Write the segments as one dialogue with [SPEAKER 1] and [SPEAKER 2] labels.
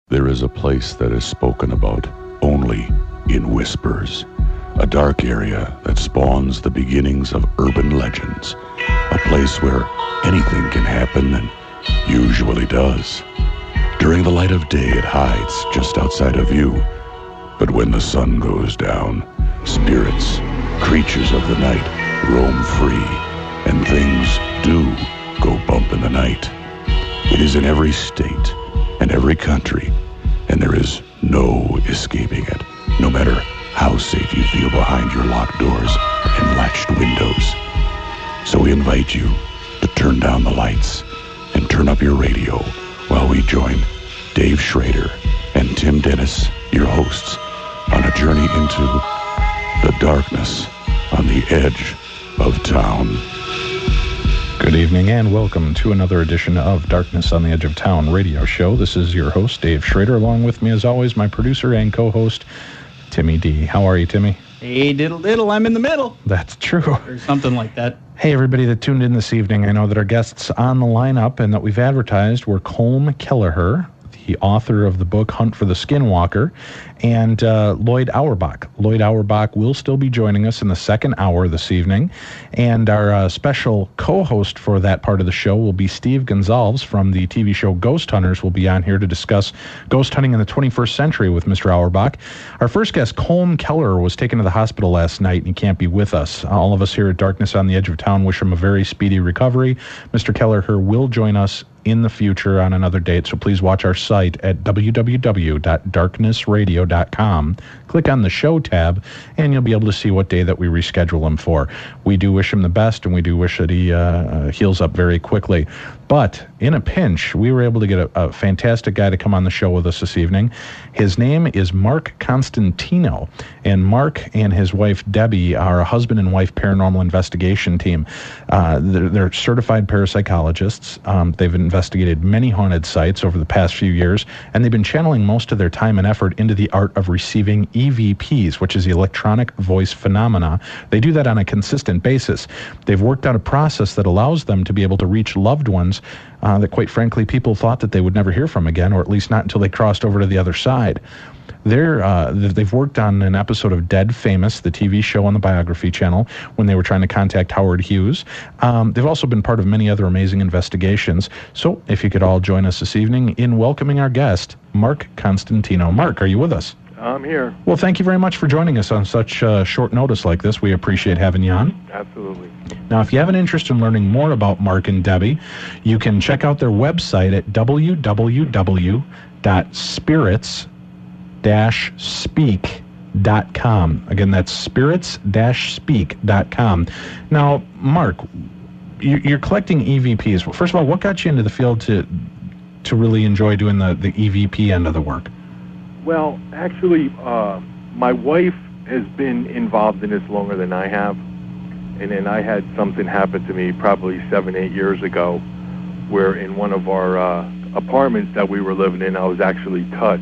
[SPEAKER 1] There is a place that is spoken about only in whispers. A dark area that spawns the beginnings of urban legends. A place where anything can happen and usually does. During the light of day, it hides just outside of view. But when the sun goes down, spirits, creatures of the night, roam free, and things do go bump in the night. It is in every state and every country, and there is no escaping it, no matter how safe you feel behind your locked doors and latched windows. So we invite you to turn down the lights and turn up your radio while we join Dave Schrader and Tim Dennis, your hosts, on a journey into the darkness on the edge of town.
[SPEAKER 2] Good evening and welcome to another edition of Darkness on the Edge of Town radio show. This is your host, Dave Schrader. Along with me, as always, my producer and co-host, Timmy D. How are you, Timmy?
[SPEAKER 3] Hey, diddle diddle, I'm in the middle.
[SPEAKER 2] That's true.
[SPEAKER 3] Or something like that.
[SPEAKER 2] Hey, everybody that tuned in this evening. I know that our guests on the lineup and that we've advertised were Colm Kelleher, the author of the book Hunt for the Skinwalker, and Lloyd Auerbach. Lloyd Auerbach will still be joining us in the second hour this evening, and our special co-host for that part of the show will be Steve Gonzalez from the TV show Ghost Hunters. Will be on here to discuss ghost hunting in the 21st century with Mr. Auerbach. Our first guest, Colm Kelleher, was taken to the hospital last night and he can't be with us. All of us here at Darkness on the Edge of Town wish him a very speedy recovery. Mr. Kelleher will join us in the future on another date, so please watch our site at www.darknessradio.com. Click on the show tab, and you'll be able to see what day that we reschedule him for. We do wish him the best, and we do wish that he heals up very quickly. But in a pinch, we were able to get a fantastic guy to come on the show with us this evening. His name is Mark Constantino, and Mark and his wife Debbie are a husband and wife paranormal investigation team. They're certified parapsychologists. They've investigated many haunted sites over the past few years, and they've been channeling most of their time and effort into the art of receiving EVPs, which is the electronic voice phenomena. They do that on a consistent basis. They've worked out a process that allows them to be able to reach loved ones that, quite frankly, people thought that they would never hear from again, or at least not until they crossed over to the other side. They've worked on an episode of Dead Famous, the TV show on the Biography Channel, when they were trying to contact Howard Hughes. They've also been part of many other amazing investigations. So if you could all join us this evening in welcoming our guest, Mark Constantino. Mark, are you with us?
[SPEAKER 4] I'm here.
[SPEAKER 2] Well, thank you very much for joining us on such short notice like this. We appreciate having you on.
[SPEAKER 4] Absolutely.
[SPEAKER 2] Now, if you have an interest in learning more about Mark and Debbie, you can check out their website at www.spirits-speak.com. Again, that's spirits-speak.com. Now, Mark, you're collecting EVPs. Well, first of all, what got you into the field to really enjoy doing the EVP end of the work?
[SPEAKER 4] Well, actually, my wife has been involved in this longer than I have. And then I had something happen to me probably 7-8 years ago where in one of our apartments that we were living in, I was actually touched.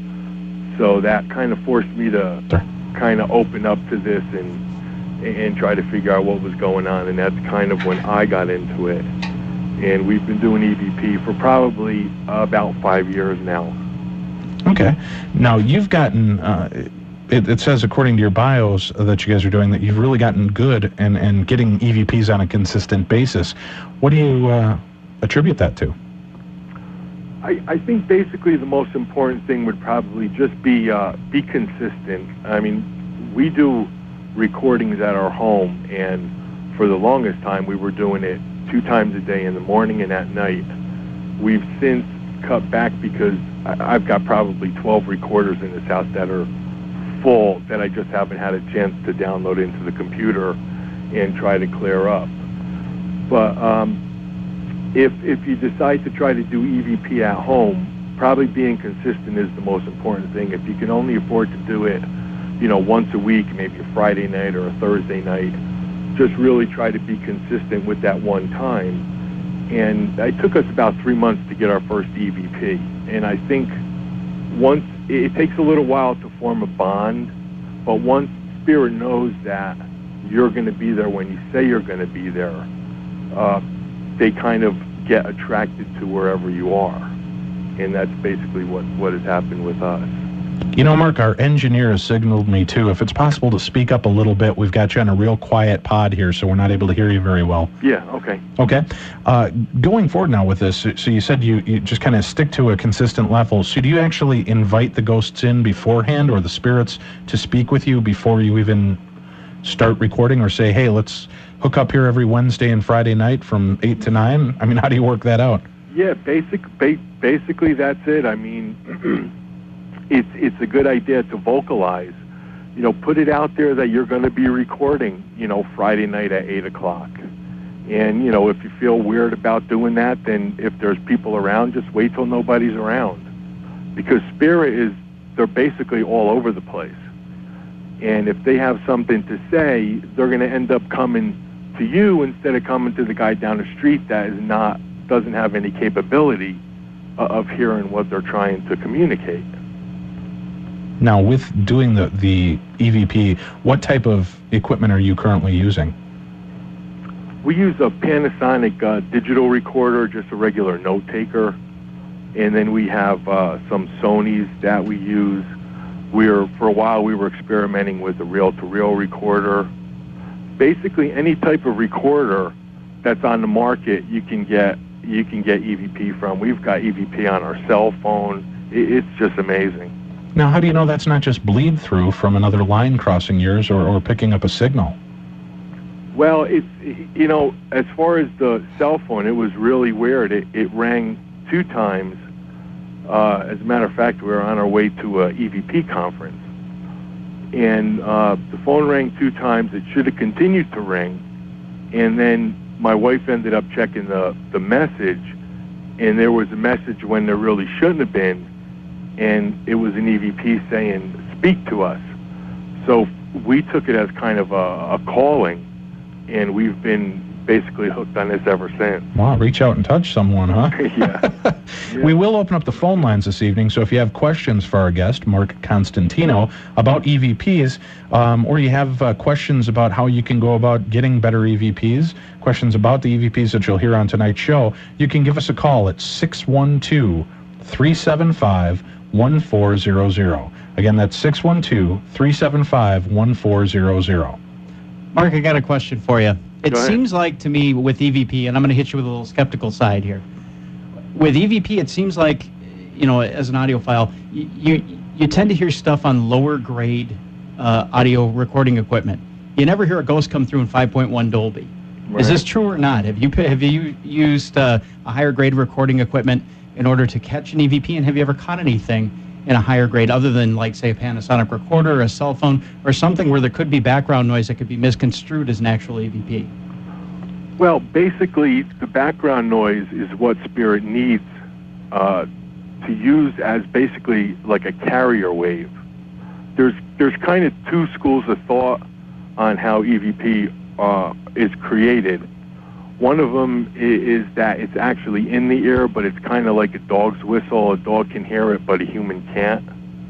[SPEAKER 4] So that kind of forced me to kind of open up to this and try to figure out what was going on. And that's kind of when I got into it. And we've been doing EVP for probably about 5 years now.
[SPEAKER 2] Okay. Now, you've gotten, it says according to your bios that you guys are doing that you've really gotten good and getting EVPs on a consistent basis. What do you attribute that to?
[SPEAKER 4] I think basically the most important thing would probably just be consistent. I mean, we do recordings at our home, and for the longest time we were doing it 2 times a day, in the morning and at night. We've since cut back because I've got probably 12 recorders in this house that are full that I just haven't had a chance to download into the computer and try to clear up. But if you decide to try to do EVP at home, probably being consistent is the most important thing. If you can only afford to do it, once a week, maybe a Friday night or a Thursday night, just really try to be consistent with that one time. And it took us about 3 months to get our first EVP. And I think once, it takes a little while to form a bond, but once Spirit knows that you're going to be there when you say you're going to be there, they kind of get attracted to wherever you are. and that's basically what has happened with us.
[SPEAKER 2] You know, Mark, our engineer has signaled me, too. If it's possible to speak up a little bit, we've got you on a real quiet pod here, so we're not able to hear you very well.
[SPEAKER 4] Yeah, okay.
[SPEAKER 2] Okay. Going forward now with this, so you said you just kind of stick to a consistent level. So do you actually invite the ghosts in beforehand or the spirits to speak with you before you even start recording, or say, hey, let's hook up here every Wednesday and Friday night from 8 to 9? I mean, how do you work that out?
[SPEAKER 4] Yeah, basically that's it. I mean... It's a good idea to vocalize, put it out there that you're going to be recording, Friday night at 8 o'clock. And, if you feel weird about doing that, then if there's people around, just wait till nobody's around. Because they're basically all over the place. And if they have something to say, they're going to end up coming to you instead of coming to the guy down the street that doesn't have any capability of hearing what they're trying to communicate.
[SPEAKER 2] Now, with doing the EVP, what type of equipment are you currently using?
[SPEAKER 4] We use a Panasonic digital recorder, just a regular note taker, and then we have some Sonys that we use. For a while, we were experimenting with a reel-to-reel recorder. Basically, any type of recorder that's on the market, you can get EVP from. We've got EVP on our cell phone. It's just amazing.
[SPEAKER 2] Now, how do you know that's not just bleed through from another line crossing yours or picking up a signal?
[SPEAKER 4] Well, as far as the cell phone, it was really weird. It rang 2 times. As a matter of fact, we were on our way to a EVP conference. And the phone rang 2 times. It should have continued to ring. And then my wife ended up checking the message, and there was a message when there really shouldn't have been. And it was an EVP saying, speak to us. So we took it as kind of a calling, and we've been basically hooked on this ever since.
[SPEAKER 2] Wow, reach out and touch someone, huh?
[SPEAKER 4] Yeah.
[SPEAKER 2] We will open up the phone lines this evening, so if you have questions for our guest, Mark Constantino, about EVPs, or you have questions about how you can go about getting better EVPs, questions about the EVPs that you'll hear on tonight's show, you can give us a call at 612-375-1400. Again, that's 612-375-1400.
[SPEAKER 3] Mark, I got a question for you. It seems like to me with EVP, and I'm going to hit you with a little skeptical side here. With EVP, it seems like, as an audiophile, you tend to hear stuff on lower grade audio recording equipment. You never hear a ghost come through in 5.1 Dolby. Right. Is this true or not? Have you used a higher grade recording equipment in order to catch an EVP, and have you ever caught anything in a higher grade other than, like, say, a Panasonic recorder or a cell phone or something where there could be background noise that could be misconstrued as an actual EVP?
[SPEAKER 4] Well, basically, the background noise is what Spirit needs to use as basically like a carrier wave. There's kind of 2 schools of thought on how EVP is created. One of them is that it's actually in the ear, but it's kind of like a dog's whistle. A dog can hear it, but a human can't.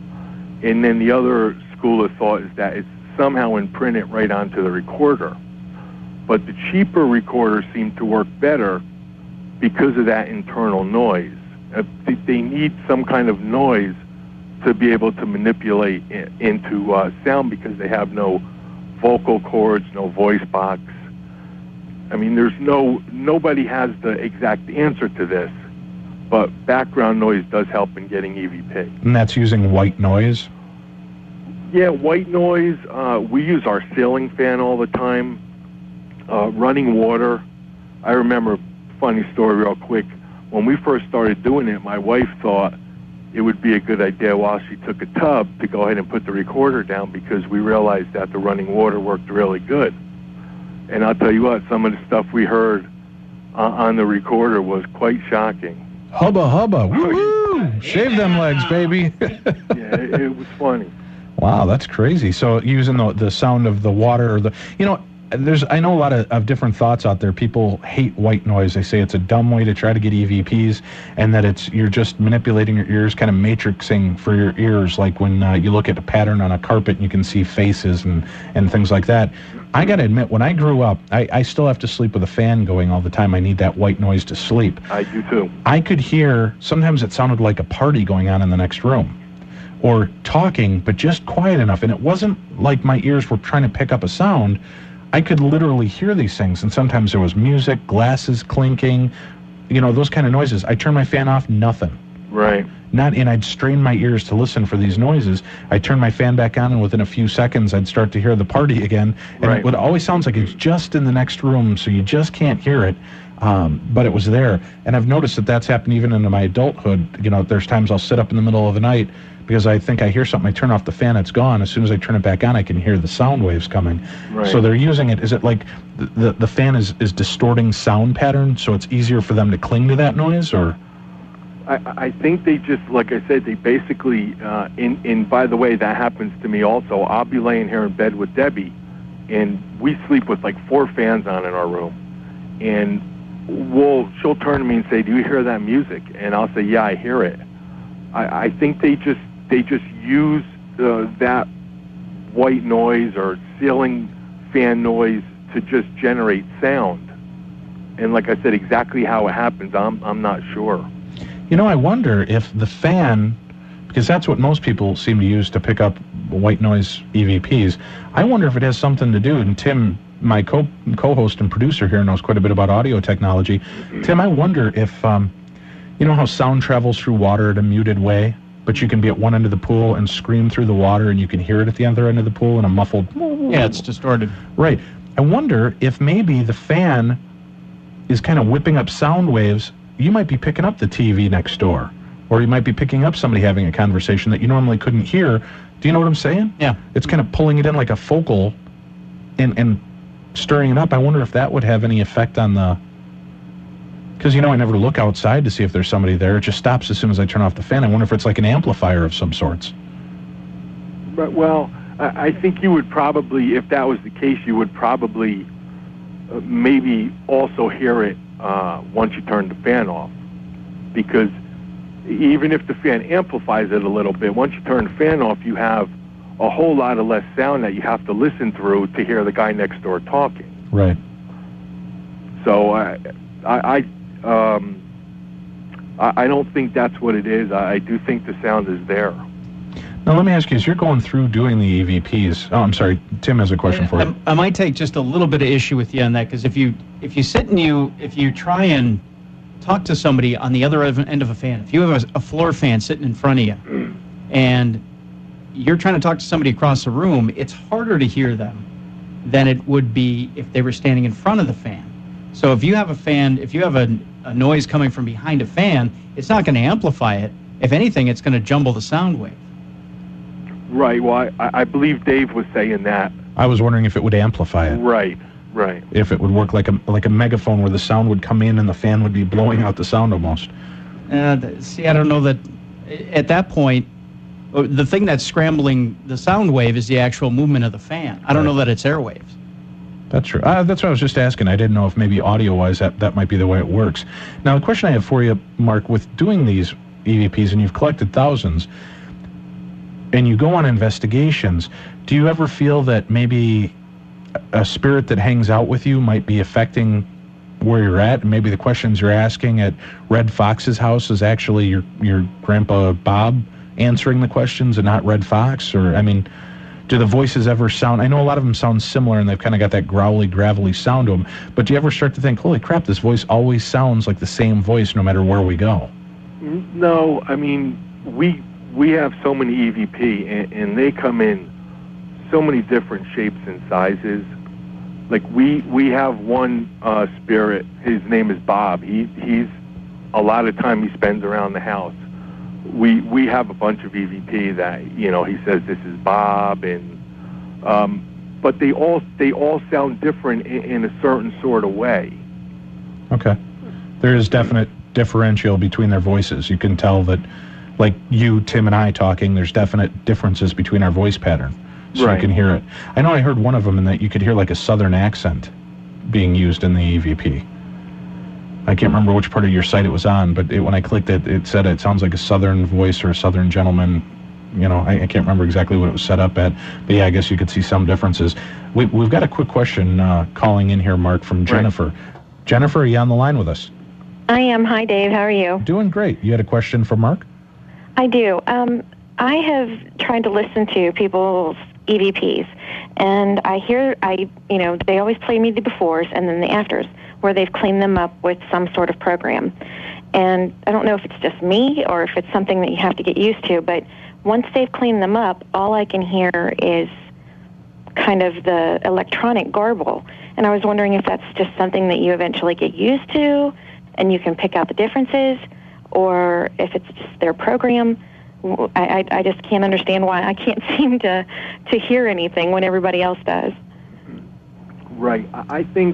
[SPEAKER 4] And then the other school of thought is that it's somehow imprinted right onto the recorder. But the cheaper recorders seem to work better because of that internal noise. They need some kind of noise to be able to manipulate into sound because they have no vocal cords, no voice box. I mean, nobody has the exact answer to this, but background noise does help in getting EVP.
[SPEAKER 2] And that's using white noise?
[SPEAKER 4] Yeah, white noise. We use our ceiling fan all the time. Running water. I remember a funny story real quick. When we first started doing it, my wife thought it would be a good idea while she took a tub to go ahead and put the recorder down because we realized that the running water worked really good. And I'll tell you what, some of the stuff we heard on the recorder was quite shocking.
[SPEAKER 2] Hubba hubba, woo! Shave them legs, baby.
[SPEAKER 4] Yeah, it was funny.
[SPEAKER 2] Wow, that's crazy. So using the sound of the water, or I know a lot of different thoughts out there. People hate white noise. They say it's a dumb way to try to get EVPs, and that you're just manipulating your ears, kind of matrixing for your ears, like when you look at a pattern on a carpet and you can see faces and things like that. I got to admit, when I grew up, I still have to sleep with a fan going all the time. I need that white noise to sleep.
[SPEAKER 4] I do too.
[SPEAKER 2] I could hear, sometimes it sounded like a party going on in the next room, or talking, but just quiet enough. And it wasn't like my ears were trying to pick up a sound. I could literally hear these things. And sometimes there was music, glasses clinking, those kind of noises. I turned my fan off, nothing.
[SPEAKER 4] Right.
[SPEAKER 2] And I'd strain my ears to listen for these noises. I'd turn my fan back on, and within a few seconds, I'd start to hear the party again. And it always sounds like it's just in the next room, so you just can't hear it. But it was there. And I've noticed that that's happened even into my adulthood. There's times I'll sit up in the middle of the night because I think I hear something. I turn off the fan, it's gone. As soon as I turn it back on, I can hear the sound waves coming.
[SPEAKER 4] Right.
[SPEAKER 2] So they're using it. Is it like the fan is distorting sound patterns, so it's easier for them to cling to that noise, or?
[SPEAKER 4] I think they just, like I said, they basically, by the way, that happens to me also. I'll be laying here in bed with Debbie, and we sleep with like 4 fans on in our room. And she'll turn to me and say, "Do you hear that music?" And I'll say, "Yeah, I hear it." I think they just use that white noise or ceiling fan noise to just generate sound. And like I said, exactly how it happens, I'm not sure.
[SPEAKER 2] I wonder if the fan, because that's what most people seem to use to pick up white noise EVPs, I wonder if it has something to do, and Tim, my co-host and producer here, knows quite a bit about audio technology. Tim, I wonder if, how sound travels through water at a muted way, but you can be at one end of the pool and scream through the water, and you can hear it at the other end of the pool in a muffled...
[SPEAKER 3] Yeah, it's distorted.
[SPEAKER 2] Right. I wonder if maybe the fan is kind of whipping up sound waves. You might be picking up the TV next door, or you might be picking up somebody having a conversation that you normally couldn't hear. Do you know what I'm saying?
[SPEAKER 3] Yeah.
[SPEAKER 2] It's kind of pulling it in like a focal and stirring it up. I wonder if that would have any effect on the... Because, I never look outside to see if there's somebody there. It just stops as soon as I turn off the fan. I wonder if it's like an amplifier of some sorts.
[SPEAKER 4] But, well, I think you would probably, if that was the case, you would probably maybe also hear it once you turn the fan off. Because even if the fan amplifies it a little bit, once you turn the fan off, you have a whole lot of less sound that you have to listen through to hear the guy next door talking.
[SPEAKER 2] Right.
[SPEAKER 4] So I don't think that's what it is. I do think the sound is there.
[SPEAKER 2] Now, let me ask you, as you're going through doing the EVPs... Oh, I'm sorry. Tim has a question for you.
[SPEAKER 3] I might take just a little bit of issue with you on that, because if you sit and if you try and talk to somebody on the other end of a fan, if you have a floor fan sitting in front of you, and you're trying to talk to somebody across the room, it's harder to hear them than it would be if they were standing in front of the fan. So if you have a fan, if you have a noise coming from behind a fan, it's not going to amplify it. If anything, it's going to jumble the sound wave.
[SPEAKER 4] Right. Well, I believe Dave was saying that.
[SPEAKER 2] I was wondering if it would amplify it.
[SPEAKER 4] Right.
[SPEAKER 2] If it would work like a megaphone where the sound would come in and the fan would be blowing out the sound almost.
[SPEAKER 3] See, I don't know that at that point, the thing that's scrambling the sound wave is the actual movement of the fan. I don't know that it's airwaves.
[SPEAKER 2] That's true. That's what I was just asking. I didn't know if maybe audio-wise that might be the way it works. Now, the question I have for you, Mark, with doing these EVPs, and you've collected thousands, and you go on investigations, do you ever feel that maybe a spirit that hangs out with you might be affecting where you're at? And maybe the questions you're asking at Red Fox's house is actually your grandpa Bob answering the questions and not Red Fox? Or, do the voices ever sound... I know a lot of them sound similar, and they've kind of got that growly, gravelly sound to them, but do you ever start to think, holy crap, this voice always sounds like the same voice no matter where we go?
[SPEAKER 4] No, we have so many EVP, and they come in so many different shapes and sizes. Like we have one spirit. His name is Bob. He's a lot of time he spends around the house. We have a bunch of EVP that he says this is Bob, and but they all sound different in a certain sort of way.
[SPEAKER 2] Okay, there is definite differential between their voices. You can tell that. Like you, Tim, and I talking, there's definite differences between our voice pattern. so you can hear it. I know I heard one of them in that you could hear like a southern accent being used in the EVP. I can't remember which part of your site it was on, but when I clicked it, it said it sounds like a southern voice or a southern gentleman. You know, I can't remember exactly what it was set up at, but yeah, I guess you could see some differences. We've got a quick question calling in here, Mark, from Jennifer. Right. Jennifer, are you on the line with us?
[SPEAKER 5] I am. Hi, Dave. How are you?
[SPEAKER 2] Doing great. You had a question for Mark?
[SPEAKER 5] I do. I have tried to listen to people's EVPs, and they always play me the befores and then the afters, where they've cleaned them up with some sort of program. And I don't know if it's just me or if it's something that you have to get used to, but once they've cleaned them up, all I can hear is kind of the electronic garble. And I was wondering if that's just something that you eventually get used to and you can pick out the differences, or if it's just their program. I just can't understand why I can't seem to hear anything when everybody else does.
[SPEAKER 4] Right. I think,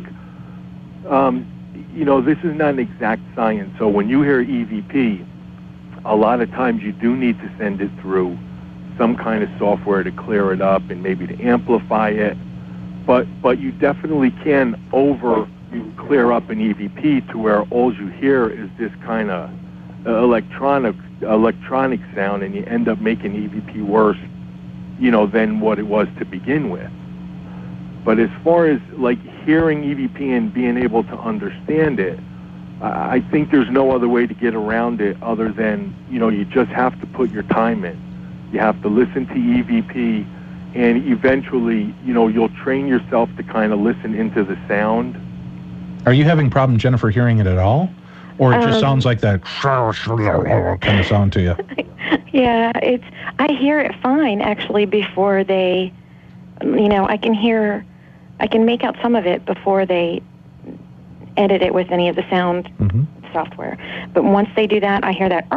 [SPEAKER 4] this is not an exact science. So when you hear EVP, a lot of times you do need to send it through some kind of software to clear it up and maybe to amplify it. But you definitely can clear up an EVP to where all you hear is this kind of electronic sound, and you end up making EVP worse, than what it was to begin with. But as far as like hearing EVP and being able to understand it, I think there's no other way to get around it other than, you just have to put your time in. You have to listen to EVP, and eventually, you'll train yourself to kind of listen into the sound.
[SPEAKER 2] Are you having problem, Jennifer, hearing it at all? Or it just sounds like that kind of sound to you?
[SPEAKER 5] Yeah, I hear it fine, actually, before they, I can make out some of it before they edit it with any of the sound software. But once they do that, I hear that,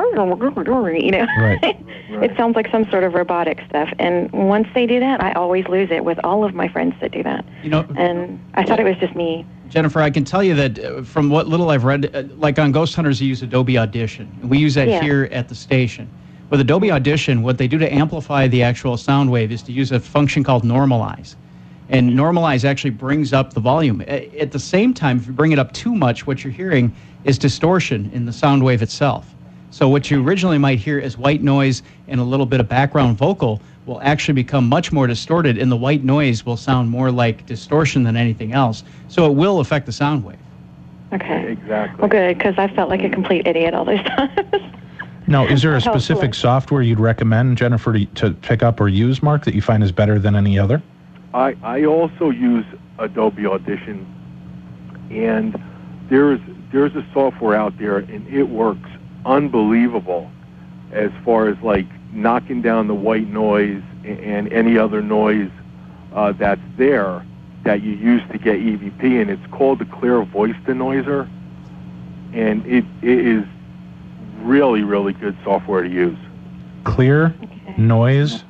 [SPEAKER 2] Right.
[SPEAKER 5] It sounds like some sort of robotic stuff. And once they do that, I always lose it with all of my friends that do that. And I thought it was just me.
[SPEAKER 3] Jennifer, I can tell you that from what little I've read, like on Ghost Hunters, you use Adobe Audition. We use that here at the station. With Adobe Audition, what they do to amplify the actual sound wave is to use a function called normalize. And normalize actually brings up the volume. At the same time, if you bring it up too much, what you're hearing is distortion in the sound wave itself. So what you originally might hear as white noise and a little bit of background vocal will actually become much more distorted, and the white noise will sound more like distortion than anything else. So it will affect the sound wave.
[SPEAKER 5] Okay.
[SPEAKER 4] Exactly.
[SPEAKER 5] Well, good, because I felt like a complete idiot all those times.
[SPEAKER 2] Now, is there a specific software you'd recommend, Jennifer, to pick up or use, Mark, that you find is better than any other?
[SPEAKER 4] I also use Adobe Audition, and there's a software out there, and it works unbelievable as far as like knocking down the white noise and any other noise that's there that you use to get EVP, and it's called the Clear Voice Denoiser, and it is really, really good software to use.
[SPEAKER 2] Clear Voice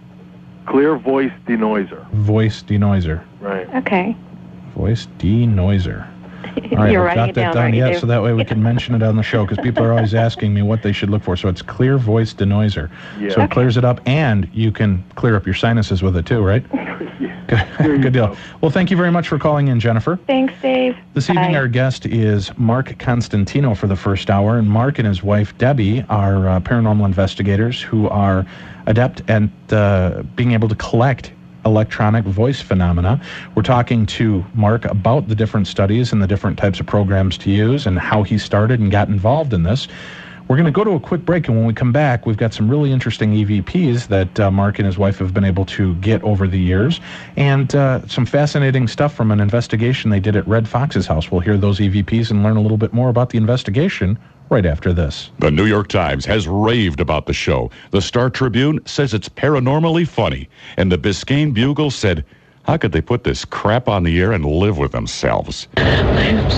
[SPEAKER 2] Denoiser. Voice Denoiser.
[SPEAKER 4] Right.
[SPEAKER 5] Okay.
[SPEAKER 2] Voice Denoiser. All right,
[SPEAKER 5] You're
[SPEAKER 2] I've got that down. Yeah, so that way we can mention it on the show, because people are always asking me what they should look for. So it's Clear Voice Denoiser.
[SPEAKER 4] Yeah.
[SPEAKER 2] So it clears it up, and you can clear up your sinuses with it too, right? Good deal. Well, thank you very much for calling in, Jennifer.
[SPEAKER 5] Thanks, Dave.
[SPEAKER 2] This evening, our guest is Mark Constantino for the first hour, and Mark and his wife, Debbie, are paranormal investigators who are adept at being able to collect electronic voice phenomena. We're talking to Mark about the different studies and the different types of programs to use and how he started and got involved in this. We're going to go to a quick break, and when we come back, we've got some really interesting EVPs that Mark and his wife have been able to get over the years, and some fascinating stuff from an investigation they did at Red Fox's house. We'll hear those EVPs and learn a little bit more about the investigation right after this.
[SPEAKER 1] The New York Times has raved about the show. The Star Tribune says it's paranormally funny. And the Biscayne Bugle said, how could they put this crap on the air and live with themselves?
[SPEAKER 6] I am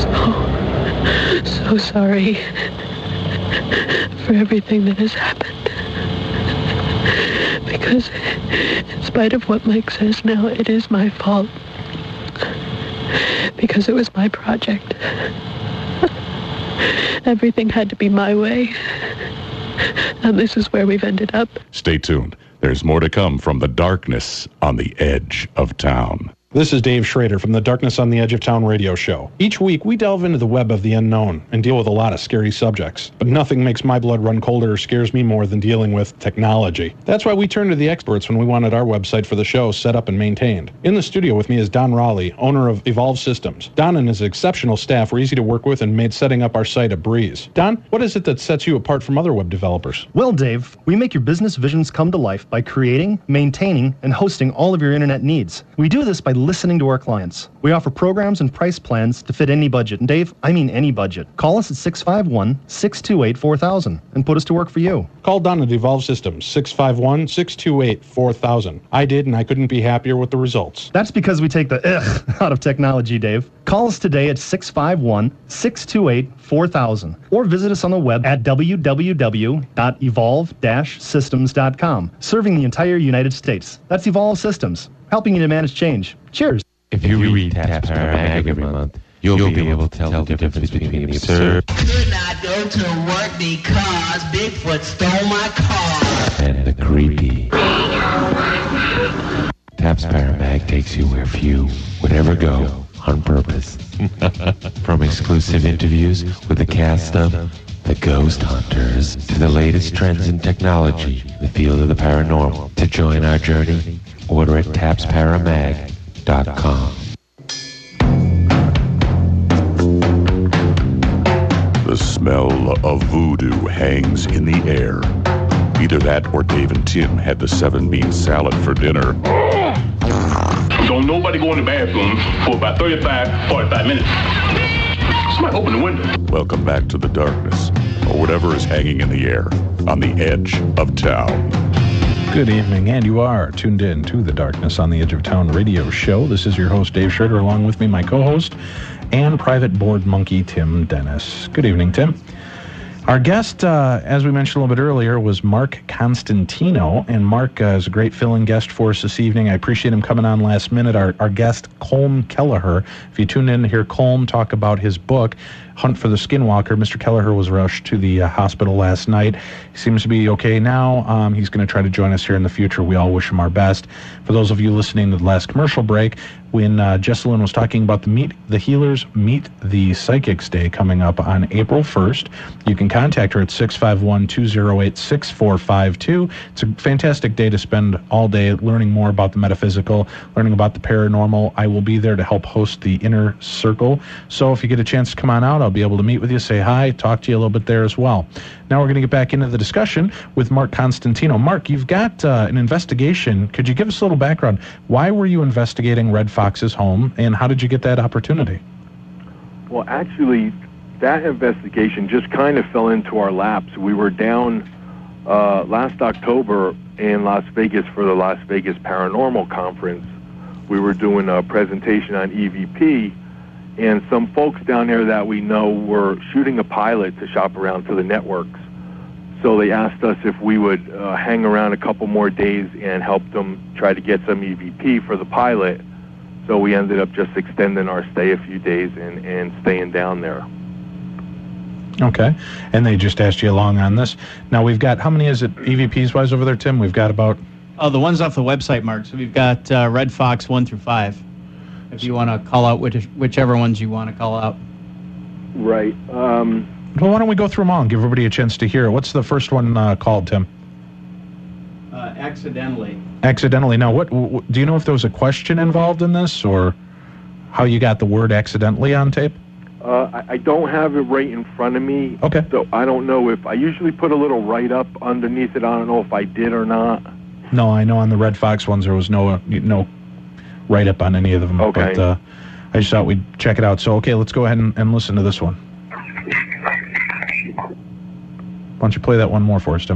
[SPEAKER 6] so sorry for everything that has happened. Because in spite of what Mike says now, it is my fault. Because it was my project. Everything had to be my way. And this is where we've ended up.
[SPEAKER 1] Stay tuned. There's more to come from the darkness on the edge of town.
[SPEAKER 2] This is Dave Schrader from the Darkness on the Edge of Town radio show. Each week, we delve into the web of the unknown and deal with a lot of scary subjects. But nothing makes my blood run colder or scares me more than dealing with technology. That's why we turn to the experts when we wanted our website for the show set up and maintained. In the studio with me is Don Raleigh, owner of Evolve Systems. Don and his exceptional staff were easy to work with and made setting up our site a breeze. Don, what is it that sets you apart from other web developers?
[SPEAKER 7] Well, Dave, we make your business visions come to life by creating, maintaining, and hosting all of your internet needs. We do this by listening to our clients. We offer programs and price plans to fit any budget. And Dave, I mean any budget. Call us at 651-628-4000 and put us to work for you.
[SPEAKER 2] Call Don at Evolve Systems, 651-628-4000. I did, and I couldn't be happier with the results.
[SPEAKER 7] That's because we take the ugh out of technology, Dave. Call us today at 651-628-4000 or visit us on the web at www.evolve-systems.com, serving the entire United States. That's Evolve Systems, helping you to manage change. Cheers.
[SPEAKER 8] If you read Taps Power Mag every month, you'll be able to tell the difference between the absurd
[SPEAKER 9] Could not go to work because Bigfoot stole my car.
[SPEAKER 8] and the creepy. Taps Power Mag takes you where few would ever go on purpose. From exclusive interviews with the cast of The Ghost Hunters to the latest trends in technology, the field of the paranormal. To join our journey, order at tapsparamag.com.
[SPEAKER 1] The smell of voodoo hangs in the air. Either that or Dave and Tim had the 7-bean salad for dinner.
[SPEAKER 10] Don't nobody go in the bathroom for about 45 minutes. Somebody open the window.
[SPEAKER 1] Welcome back to the darkness, or whatever is hanging in the air on the edge of town.
[SPEAKER 2] Good evening, and you are tuned in to the Darkness on the Edge of Town radio show. This is your host, Dave Schrader, along with me, my co-host, and private board monkey, Tim Dennis. Good evening, Tim. Our guest, as we mentioned a little bit earlier, was Mark Constantino, and Mark is a great fill-in guest for us this evening. I appreciate him coming on last minute. Our guest, Colm Kelleher. If you tune in to hear Colm talk about his book, Hunt for the Skinwalker, Mr. Kelleher was rushed to the hospital last night. He seems to be okay now. He's going to try to join us here in the future. We all wish him our best. For those of you listening to the last commercial break, when Jessalyn was talking about the Meet the Healers, Meet the Psychics Day coming up on April 1st, you can contact her at 651-208-6452. It's a fantastic day to spend all day learning more about the metaphysical, learning about the paranormal. I will be there to help host the Inner Circle. So if you get a chance to come on out, I'll be able to meet with you, say hi, talk to you a little bit there as well. Now we're going to get back into the discussion with Mark Constantino. Mark, you've got an investigation. Could you give us a little background? Why were you investigating Red Fox's home, and how did you get that opportunity?
[SPEAKER 4] Well, actually, that investigation just kind of fell into our laps. We were down last October in Las Vegas for the Las Vegas Paranormal Conference. We were doing a presentation on EVP, and some folks down there that we know were shooting a pilot to shop around to the networks. So they asked us if we would hang around a couple more days and help them try to get some EVP for the pilot. So we ended up just extending our stay a few days and staying down there.
[SPEAKER 2] Okay. And they just asked you along on this. Now we've got, how many is it EVPs-wise over there, Tim? We've got about...
[SPEAKER 3] Oh, the ones off the website, Mark. So we've got Red Fox 1 through 5. If you want to call out whichever ones you want to call out.
[SPEAKER 4] Right.
[SPEAKER 2] Well, why don't we go through them all and give everybody a chance to hear it? What's the first one called, Tim?
[SPEAKER 3] Accidentally.
[SPEAKER 2] Accidentally. Now, what do you know if there was a question involved in this, or how you got the word accidentally on tape?
[SPEAKER 4] I don't have it right in front of me.
[SPEAKER 2] Okay.
[SPEAKER 4] So I don't know if I usually put a little write-up underneath it. I don't know if I did or not.
[SPEAKER 2] No, I know on the Red Fox ones there was no write-up on any of them.
[SPEAKER 4] Okay.
[SPEAKER 2] But I just thought we'd check it out. So, okay, let's go ahead and listen to this one. Why don't you play that one more for us, Tim?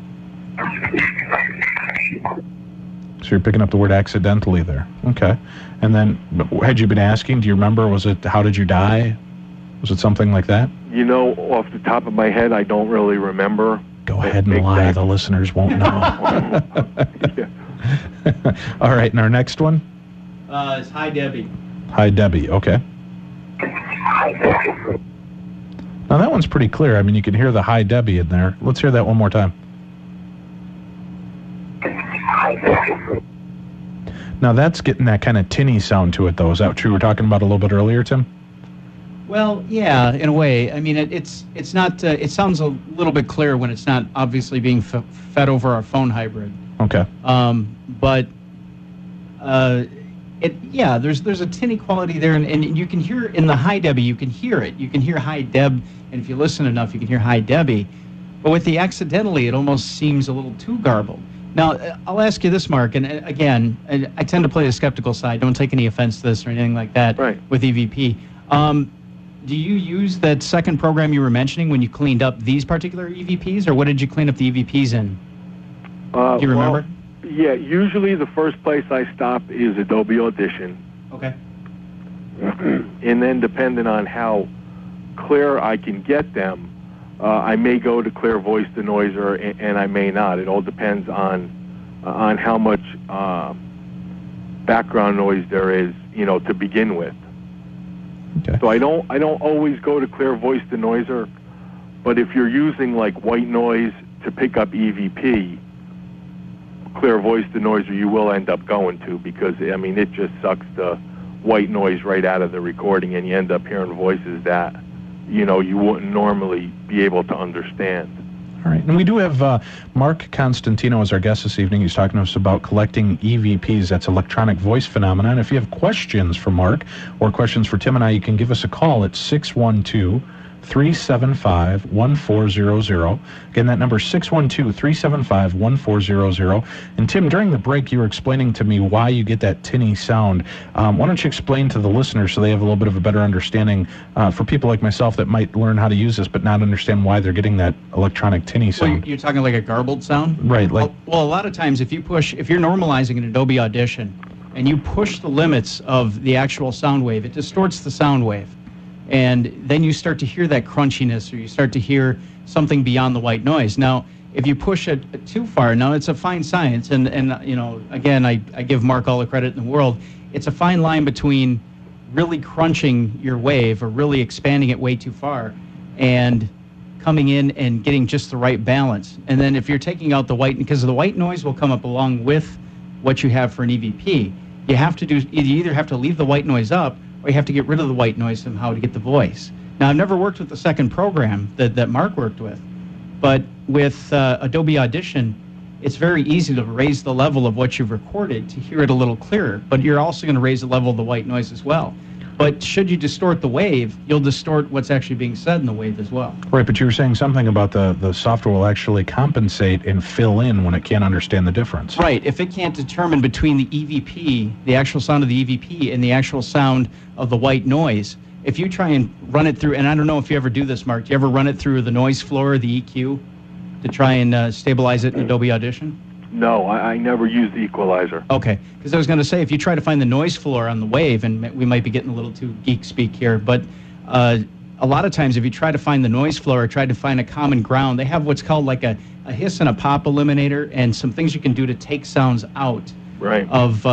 [SPEAKER 2] So you're picking up the word accidentally there. Okay. And then, had you been asking, do you remember, was it, how did you die? Was it something like that?
[SPEAKER 4] You know, off the top of my head, I don't really remember.
[SPEAKER 2] Go ahead and lie. The listeners won't know. All right, and our next one?
[SPEAKER 3] It's Hi, Debbie.
[SPEAKER 2] Hi, Debbie. Okay. Now, that one's pretty clear. I mean, you can hear the Hi, Debbie in there. Let's hear that one more time. Now that's getting that kind of tinny sound to it, though. Is that what you were talking about a little bit earlier, Tim?
[SPEAKER 3] Well, yeah, in a way. I mean, it's not. It sounds a little bit clearer when it's not obviously being fed over our phone hybrid.
[SPEAKER 2] Okay.
[SPEAKER 3] But there's a tinny quality there, and you can hear in the high Debbie. You can hear it. You can hear high Deb, and if you listen enough, you can hear high Debbie. But with the accidentally, it almost seems a little too garbled. Now, I'll ask you this, Mark, and again, I tend to play the skeptical side. Don't take any offense to this or anything like that with EVP. Do you use that second program you were mentioning when you cleaned up these particular EVPs, or what did you clean up the EVPs in? Do you remember?
[SPEAKER 4] Well, yeah, usually the first place I stop is Adobe Audition.
[SPEAKER 3] Okay.
[SPEAKER 4] And then depending on how clear I can get them, I may go to Clear Voice Denoiser, and I may not. It all depends on how much background noise there is, to begin with.
[SPEAKER 2] Okay.
[SPEAKER 4] So I don't always go to Clear Voice Denoiser, but if you're using like white noise to pick up EVP, Clear Voice Denoiser you will end up going to, because it just sucks the white noise right out of the recording, and you end up hearing voices that you wouldn't normally be able to understand.
[SPEAKER 2] All right, and we do have Mark Constantino as our guest this evening. He's talking to us about collecting EVPs. That's electronic voice phenomenon. If you have questions for Mark or questions for Tim and I, you can give us a call at 612-375-1400. Again, that number is 612-375-1400. And Tim, during the break, you were explaining to me why you get that tinny sound. Why don't you explain to the listeners so they have a little bit of a better understanding for people like myself that might learn how to use this but not understand why they're getting that electronic tinny sound?
[SPEAKER 3] Well, you're talking like a garbled sound?
[SPEAKER 2] Right.
[SPEAKER 3] Well, a lot of times if you're normalizing an Adobe Audition and you push the limits of the actual sound wave, it distorts the sound wave. And then you start to hear that crunchiness, or you start to hear something beyond the white noise. Now, if you push it too far, now it's a fine science, and again, I give Mark all the credit in the world. It's a fine line between really crunching your wave or really expanding it way too far and coming in and getting just the right balance. And then if you're taking out the white, because the white noise will come up along with what you have for an EVP, you either have to leave the white noise up, or you have to get rid of the white noise somehow to get the voice. Now, I've never worked with the second program that Mark worked with, but with Adobe Audition, it's very easy to raise the level of what you've recorded to hear it a little clearer, but you're also going to raise the level of the white noise as well. But should you distort the wave, you'll distort what's actually being said in the wave as well.
[SPEAKER 2] Right, but you were saying something about the software will actually compensate and fill in when it can't understand the difference.
[SPEAKER 3] Right, if it can't determine between the EVP, the actual sound of the EVP, and the actual sound of the white noise, if you try and run it through, and I don't know if you ever do this, Mark, do you ever run it through the noise floor or the EQ to try and stabilize it in Adobe Audition?
[SPEAKER 4] No, I never use the equalizer.
[SPEAKER 3] Okay, because I was going to say, if you try to find the noise floor on the wave, and we might be getting a little too geek speak here, but a lot of times if you try to find the noise floor or try to find a common ground, they have what's called like a hiss and a pop eliminator and some things you can do to take sounds out of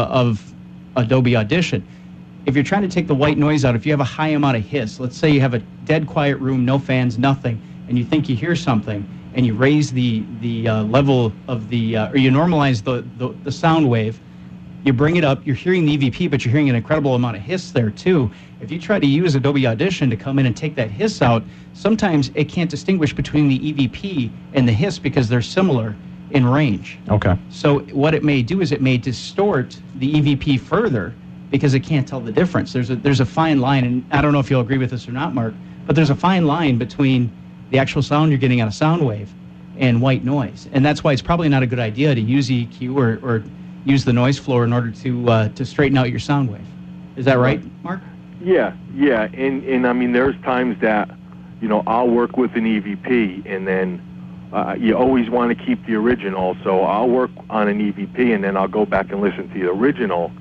[SPEAKER 3] Adobe Audition. If you're trying to take the white noise out, if you have a high amount of hiss, let's say you have a dead quiet room, no fans, nothing, and you think you hear something, and you raise the level of or you normalize the sound wave, you bring it up, you're hearing the EVP, but you're hearing an incredible amount of hiss there too. If you try to use Adobe Audition to come in and take that hiss out, sometimes it can't distinguish between the EVP and the hiss because they're similar in range.
[SPEAKER 2] Okay.
[SPEAKER 3] So what it may do is it may distort the EVP further because it can't tell the difference. There's a fine line, and I don't know if you'll agree with this or not, Mark, but there's a fine line between the actual sound you're getting on a sound wave and white noise. And that's why it's probably not a good idea to use EQ or use the noise floor in order to straighten out your sound wave. Is that right, Mark?
[SPEAKER 4] Yeah. And I mean, there's times that, I'll work with an EVP, and then you always want to keep the original. So I'll work on an EVP, and then I'll go back and listen to the original.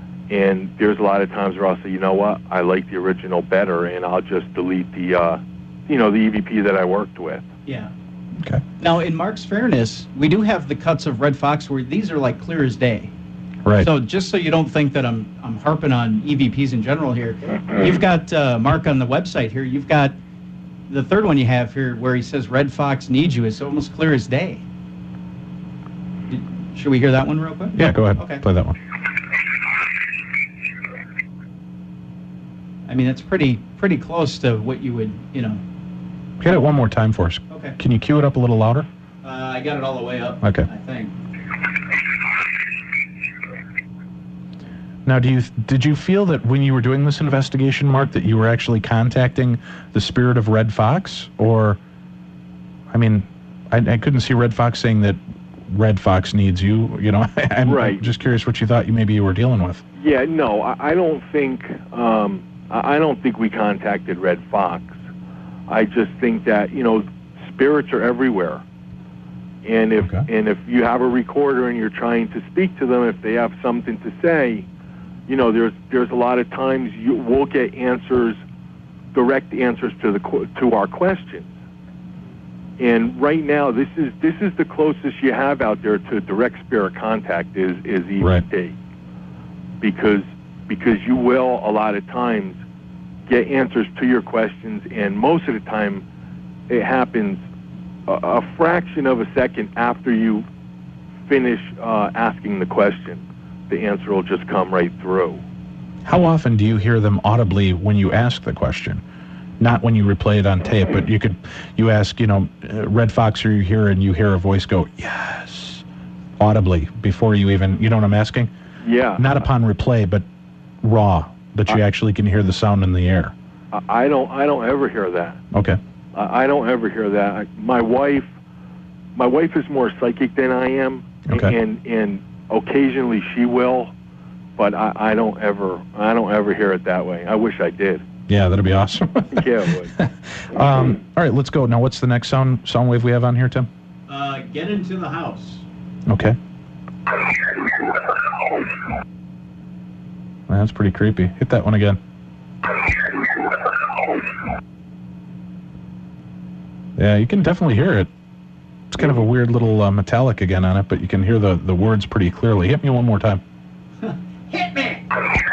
[SPEAKER 4] And there's a lot of times where I'll say, you know what, I like the original better, and I'll just delete the the EVP that I worked with.
[SPEAKER 3] Yeah.
[SPEAKER 2] Okay.
[SPEAKER 3] Now, in Mark's fairness, we do have the cuts of Red Fox where these are like clear as day.
[SPEAKER 2] Right.
[SPEAKER 3] So just so you don't think that I'm harping on EVPs in general here, you've got Mark on the website here. You've got the third one you have here where he says Red Fox needs you. It's almost clear as day. Should we hear that one real quick?
[SPEAKER 2] Yeah, go ahead.
[SPEAKER 3] Okay.
[SPEAKER 2] Play that one.
[SPEAKER 3] I mean, it's pretty close to what you would,
[SPEAKER 2] Get it one more time for us.
[SPEAKER 3] Okay.
[SPEAKER 2] Can you cue it up a little louder?
[SPEAKER 3] I got it all the way up.
[SPEAKER 2] Okay.
[SPEAKER 3] I think.
[SPEAKER 2] Now, did you feel that when you were doing this investigation, Mark, that you were actually contacting the spirit of Red Fox? Or, I mean, I couldn't see Red Fox saying that Red Fox needs you. I'm
[SPEAKER 4] Right.
[SPEAKER 2] just curious what you thought maybe you were dealing with.
[SPEAKER 4] Yeah, no, I don't think we contacted Red Fox. I just think that spirits are everywhere, and if you have a recorder and you're trying to speak to them, if they have something to say, there's a lot of times we'll get answers, direct answers to our questions. And right now, this is the closest you have out there to direct spirit contact is EVP.
[SPEAKER 2] Right.
[SPEAKER 4] Because you will a lot of times get answers to your questions, and most of the time it happens a fraction of a second after you finish asking the question. The answer will just come right through.
[SPEAKER 2] How often do you hear them audibly when you ask the question? Not when you replay it on tape, but you ask, Red Fox, are you here? And you hear a voice go, yes, audibly before you even, you know what I'm asking?
[SPEAKER 4] Yeah.
[SPEAKER 2] Not upon replay, but raw, that you actually can hear the sound in the air.
[SPEAKER 4] I don't ever hear that.
[SPEAKER 2] Okay.
[SPEAKER 4] I don't ever hear that. My wife is more psychic than I am,
[SPEAKER 2] okay.
[SPEAKER 4] and occasionally she will, but I don't ever hear it that way. I wish I did.
[SPEAKER 2] Yeah, that'd be awesome.
[SPEAKER 4] Yeah, it would.
[SPEAKER 2] All right, let's go. Now, what's the next sound wave we have on here, Tim?
[SPEAKER 3] Get into the house.
[SPEAKER 2] Okay. That's pretty creepy. Hit that one again. Yeah, you can definitely hear it. It's kind of a weird little metallic again on it, but you can hear the words pretty clearly. Hit me one more time.
[SPEAKER 9] Hit me!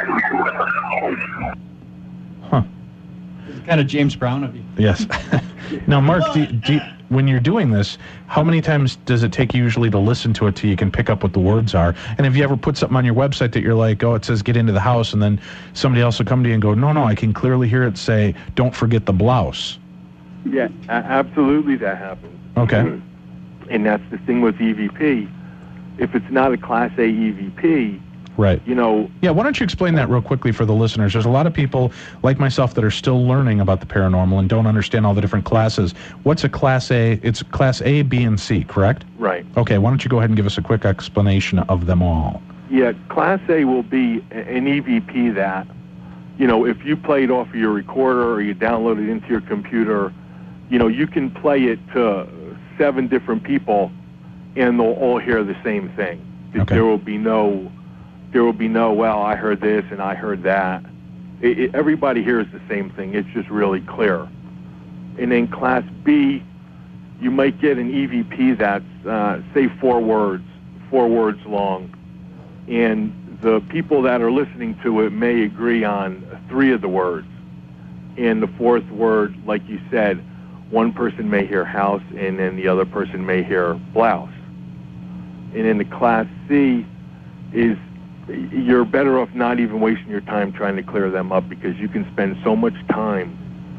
[SPEAKER 2] Huh.
[SPEAKER 3] It's kind of James Brown of you.
[SPEAKER 2] Yes. Now, Mark, when you're doing this, how many times does it take you usually to listen to it till you can pick up what the words are? And have you ever put something on your website that you're like, it says get into the house, and then somebody else will come to you and go, no, I can clearly hear it say, don't forget the blouse.
[SPEAKER 4] Yeah, absolutely that happens.
[SPEAKER 2] Okay.
[SPEAKER 4] And that's the thing with EVP. If it's not a Class A EVP,
[SPEAKER 2] right.
[SPEAKER 4] Yeah,
[SPEAKER 2] why don't you explain that real quickly for the listeners? There's a lot of people like myself that are still learning about the paranormal and don't understand all the different classes. What's a Class A? It's Class A, B, and C, correct?
[SPEAKER 4] Right.
[SPEAKER 2] Okay, why don't you go ahead and give us a quick explanation of them all?
[SPEAKER 4] Yeah, Class A will be an EVP that, if you play it off of your recorder or you download it into your computer, you can play it to 7 different people and they'll all hear the same thing.
[SPEAKER 2] Okay.
[SPEAKER 4] There will be no, well, I heard this and I heard that. Everybody hears the same thing. It's just really clear. And then Class B, you might get an EVP that's, say, 4 words long. And the people that are listening to it may agree on 3 of the words. And the 4th word, like you said, one person may hear house and then the other person may hear blouse. And in the Class C is, you're better off not even wasting your time trying to clear them up, because you can spend so much time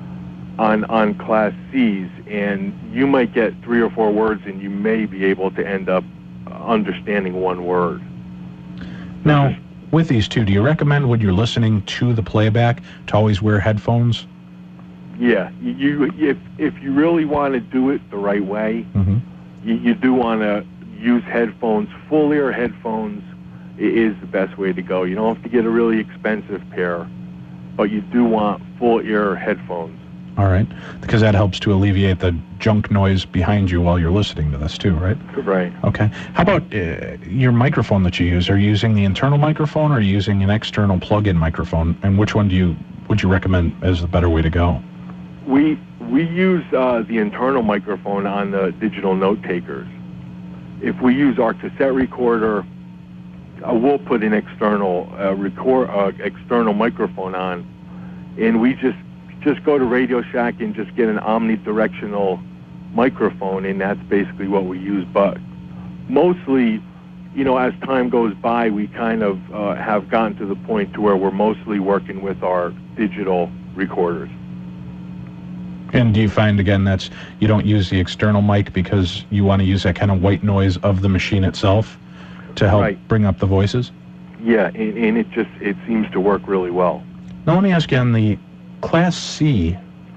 [SPEAKER 4] on Class Cs, and you might get 3 or 4 words and you may be able to end up understanding 1 word.
[SPEAKER 2] Now, with these two, do you recommend when you're listening to the playback to always wear headphones?
[SPEAKER 4] Yeah, if you really want to do it the right way, you do want to use headphones. Full ear headphones is the best way to go. You don't have to get a really expensive pair, but you do want full ear headphones.
[SPEAKER 2] All right, because that helps to alleviate the junk noise behind you while you're listening to this too, right?
[SPEAKER 4] Right.
[SPEAKER 2] Okay. How about your microphone that you use? Are you using the internal microphone or are you using an external plug-in microphone? And which one would you recommend as the better way to go?
[SPEAKER 4] We use the internal microphone on the digital note takers. If we use our cassette recorder, we'll put an external external microphone on, and we just go to Radio Shack and just get an omnidirectional microphone, and that's basically what we use. But mostly as time goes by, we kind of have gotten to the point to where we're mostly working with our digital recorders.
[SPEAKER 2] And do you find, again, you don't use the external mic because you want to use that kind of white noise of the machine itself to help bring up the voices?
[SPEAKER 4] Yeah, and it seems to work really well.
[SPEAKER 2] Now let me ask you, on the Class C,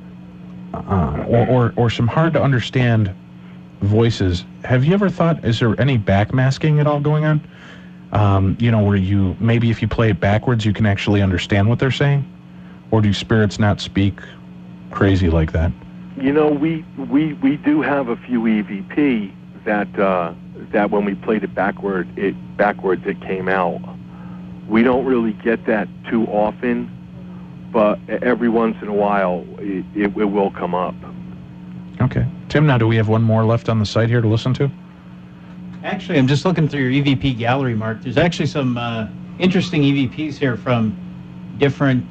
[SPEAKER 2] or some hard to understand voices, have you ever thought, is there any backmasking at all going on? Where maybe if you play it backwards, you can actually understand what they're saying? Or do spirits not speak crazy like that?
[SPEAKER 4] We do have a few EVP that when we played it backwards it came out. We don't really get that too often, but every once in a while it will come up.
[SPEAKER 2] Okay. Tim, now do we have one more left on the site here to listen to?
[SPEAKER 3] Actually, I'm just looking through your EVP gallery, Mark. There's actually some interesting EVPs here from different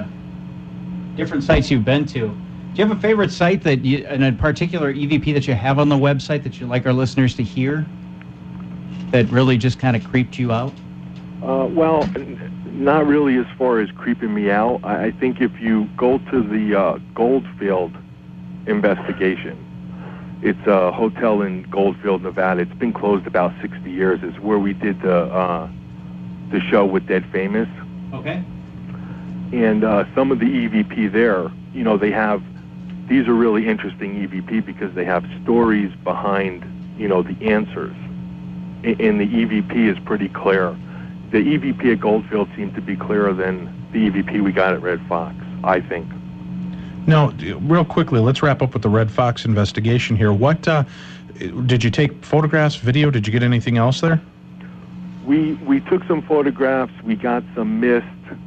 [SPEAKER 3] sites you've been to. Do you have a favorite site and a particular EVP that you have on the website that you'd like our listeners to hear that really just kind of creeped you out?
[SPEAKER 4] Well, not really as far as creeping me out. I think if you go to the Goldfield investigation, it's a hotel in Goldfield, Nevada. It's been closed about 60 years. It's where we did the show with Dead Famous.
[SPEAKER 3] Okay.
[SPEAKER 4] And some of the EVP there, these are really interesting EVP because they have stories behind, the answers. And the EVP is pretty clear. The EVP at Goldfield seemed to be clearer than the EVP we got at Red Fox, I think.
[SPEAKER 2] Now, real quickly, let's wrap up with the Red Fox investigation here. What did you take photographs, video? Did you get anything else there?
[SPEAKER 4] We took some photographs. We got some mist.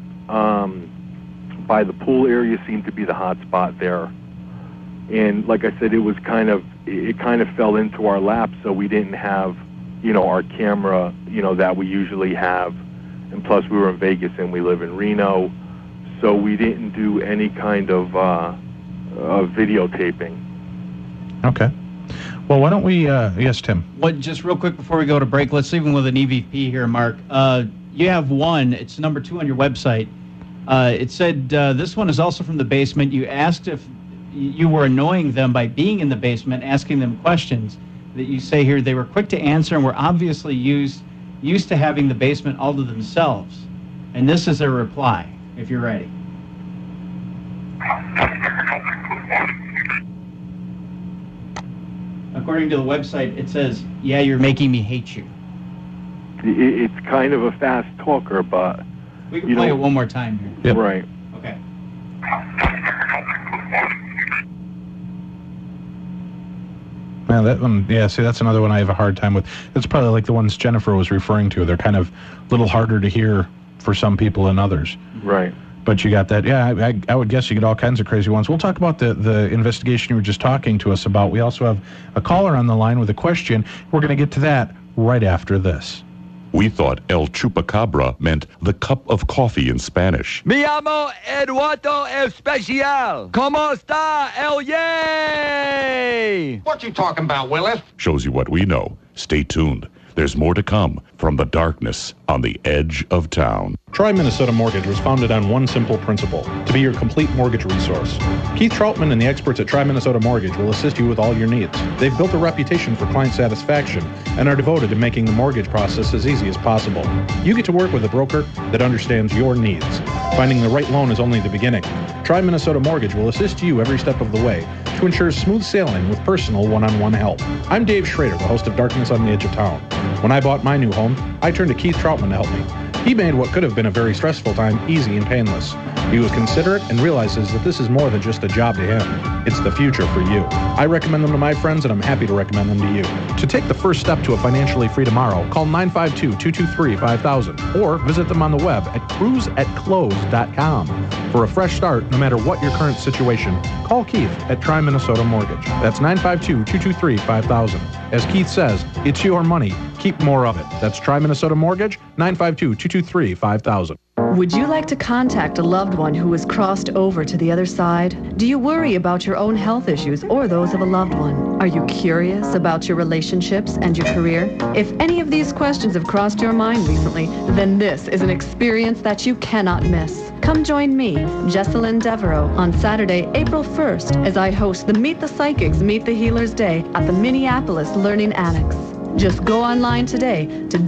[SPEAKER 4] By the pool area seemed to be the hot spot there. And like I said, it kind of fell into our lap, so we didn't have, our camera, that we usually have. And plus we were in Vegas and we live in Reno, so we didn't do any kind of videotaping.
[SPEAKER 2] Okay. Well, why don't we, yes, Tim?
[SPEAKER 3] Just real quick before we go to break, let's leave him with an EVP here, Mark. You have one, it's number 2 on your website. It said, this one is also from the basement. You asked if you were annoying them by being in the basement, asking them questions. That you say here they were quick to answer and were obviously used to having the basement all to themselves. And this is their reply, if you're ready. According to the website, it says, "Yeah, you're making me hate you."
[SPEAKER 4] It's kind of a fast talker, but...
[SPEAKER 3] We can play it one more time here.
[SPEAKER 2] Yep.
[SPEAKER 4] Right.
[SPEAKER 3] Okay.
[SPEAKER 2] Now that one, that's another one I have a hard time with. It's probably like the ones Jennifer was referring to. They're kind of a little harder to hear for some people than others.
[SPEAKER 4] Right.
[SPEAKER 2] But you got that. Yeah, I would guess you get all kinds of crazy ones. We'll talk about the investigation you were just talking to us about. We also have a caller on the line with a question. We're going to get to that right after this.
[SPEAKER 1] We thought El Chupacabra meant the cup of coffee in Spanish.
[SPEAKER 11] Me llamo Eduardo Especial. ¿Cómo está el yay?
[SPEAKER 12] What you talking about, Willis?
[SPEAKER 1] Shows you what we know. Stay tuned. There's more to come from the darkness on the edge of town.
[SPEAKER 2] Tri-Minnesota Mortgage was founded on one simple principle: to be your complete mortgage resource. Keith Troutman and the experts at Tri-Minnesota Mortgage will assist you with all your needs. They've built a reputation for client satisfaction and are devoted to making the mortgage process as easy as possible. You get to work with a broker that understands your needs. Finding the right loan is only the beginning. Tri-Minnesota Mortgage will assist you every step of the way to ensure smooth sailing with personal one-on-one help. I'm Dave Schrader, the host of Darkness on the Edge of Town. When I bought my new home, I turned to Keith Troutman to help me. He made what could have been a very stressful time easy and painless. He was considerate and realizes that this is more than just a job to him. It's the future for you. I recommend them to my friends, and I'm happy to recommend them to you. To take the first step to a financially free tomorrow, call 952-223-5000 or visit them on the web at cruiseatclose.com. For a fresh start, no matter what your current situation, call Keith at Tri-Minnesota Mortgage. That's 952-223-5000. As Keith says, it's your money. Keep more of it. That's Tri-Minnesota Mortgage, 952-223-5000.
[SPEAKER 12] Would you like to contact a loved one who has crossed over to the other side? Do you worry about your own health issues or those of a loved one? Are you curious about your relationships and your career? If any of these questions have crossed your mind recently, then this is an experience that you cannot miss. Come join me, Jessalyn Devereaux, on Saturday, April 1st, as I host the Meet the Psychics, Meet the Healers Day at the Minneapolis Learning Annex. Just go online today to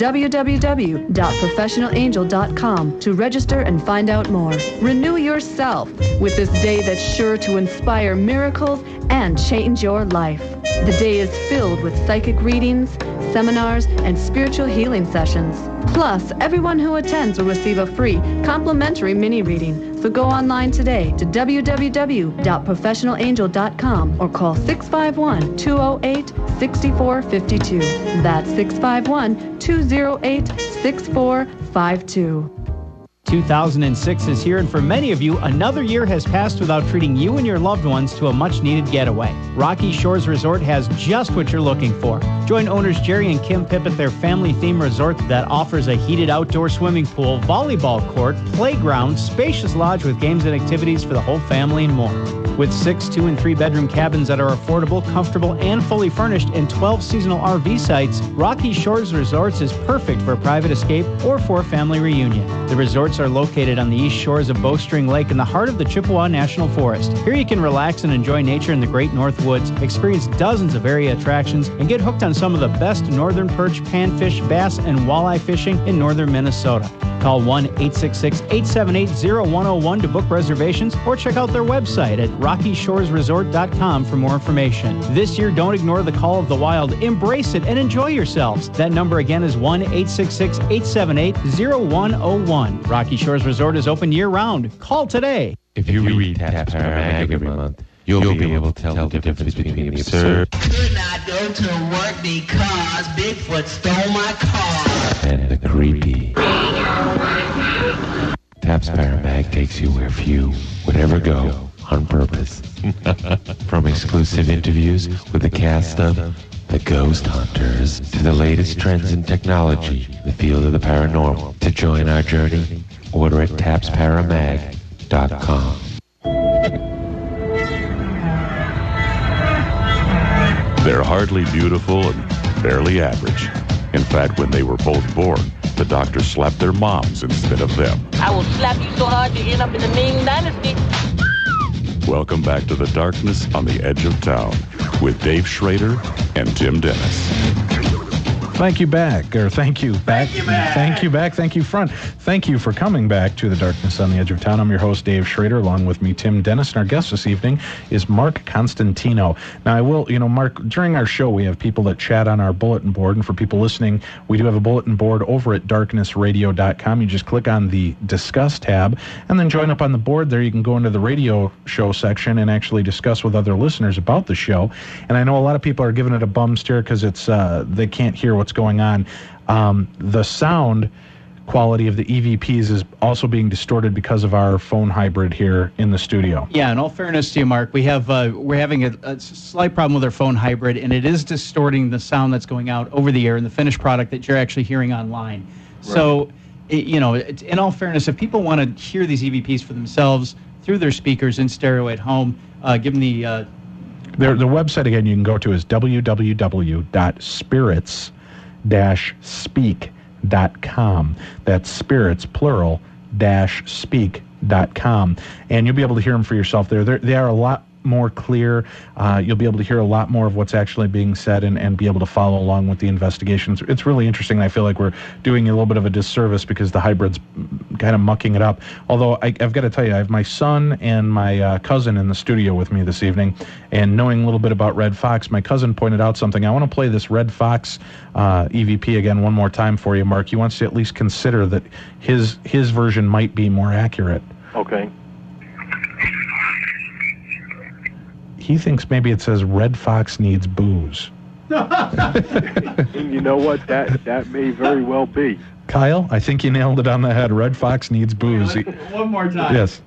[SPEAKER 12] www.professionalangel.com to register and find out more. Renew yourself with this day that's sure to inspire miracles and change your life. The day is filled with psychic readings, seminars, and spiritual healing sessions. Plus, everyone who attends will receive a free, complimentary mini-reading. So go online today to www.professionalangel.com or call 651-208-6452. That's 651-208-6452.
[SPEAKER 3] 2006 is here, and for many of you, another year has passed without treating you and your loved ones to a much-needed getaway. Rocky Shores Resort has just what you're looking for. Join owners Jerry and Kim Pipp at their family-themed resort that offers a heated outdoor swimming pool, volleyball court, playground, spacious lodge with games and activities for the whole family and more. With 6 2- and 3-bedroom cabins that are affordable, comfortable, and fully furnished, and 12 seasonal RV sites, Rocky Shores Resorts is perfect for a private escape or for a family reunion. The resorts are located on the east shores of Bowstring Lake in the heart of the Chippewa National Forest. Here you can relax and enjoy nature in the Great North Woods, experience dozens of area attractions, and get hooked on some of the best northern perch, panfish, bass, and walleye fishing in northern Minnesota. Call 1-866-878-0101 to book reservations or check out their website at RockyShoresResort.com for more information. This year, don't ignore the call of the wild. Embrace it and enjoy yourselves. That number again is 1-866-878-0101. Rocky Shores Resort is open year-round. Call today.
[SPEAKER 8] If you read Taps Para Mag every month, you'll be able to tell the difference between the absurd
[SPEAKER 9] Could not go to work because Bigfoot stole my car.
[SPEAKER 8] and the creepy. Taps Para Mag takes you where few would ever go on purpose. From exclusive interviews with the cast of The Ghost Hunters to the latest trends in technology, the field of the paranormal. To join our journey, order at tapsparamag.com.
[SPEAKER 1] They're hardly beautiful and barely average. In fact, when they were both born, the doctor slapped their moms instead of them.
[SPEAKER 13] I will slap you so hard you end up in the Ming Dynasty.
[SPEAKER 1] Welcome back to the darkness on the edge of town with Dave Schrader and Tim Dennis.
[SPEAKER 2] Thank you back, or thank you back. Thank you back, thank you front. Thank you for coming back to the darkness on the edge of town. I'm your host, Dave Schrader, along with me, Tim Dennis, and our guest this evening is Mark Constantino. Now, I will, Mark, during our show, we have people that chat on our bulletin board, and for people listening, we do have a bulletin board over at darknessradio.com. You just click on the Discuss tab, and then join up on the board there. You can go into the radio show section and actually discuss with other listeners about the show. And I know a lot of people are giving it a bum steer because it's they can't hear what's going on. The sound quality of the EVPs is also being distorted because of our phone hybrid here in the studio.
[SPEAKER 3] Yeah, in all fairness to you, Mark, we're having a slight problem with our phone hybrid, and it is distorting the sound that's going out over the air in the finished product that you're actually hearing online. Right. So, in all fairness, if people want to hear these EVPs for themselves through their speakers in stereo at home, give them the
[SPEAKER 2] website again you can go to is www.spirits-speak.com. That's spirits, plural, -speak.com. And you'll be able to hear them for yourself there. They are a lot more clear. You'll be able to hear a lot more of what's actually being said and be able to follow along with the investigations. It's really interesting. I feel like we're doing a little bit of a disservice because the hybrid's kind of mucking it up. Although I've got to tell you, I have my son and my cousin in the studio with me this evening, and knowing a little bit about Red Fox, my cousin pointed out something. I want to play this Red Fox EVP again one more time for you, Mark. He wants to at least consider that his version might be more accurate.
[SPEAKER 4] Okay.
[SPEAKER 2] He thinks maybe it says Red Fox needs booze.
[SPEAKER 4] And you know what? That may very well be.
[SPEAKER 2] Kyle, I think you nailed it on the head. Red Fox needs booze.
[SPEAKER 3] One more time.
[SPEAKER 2] Yes.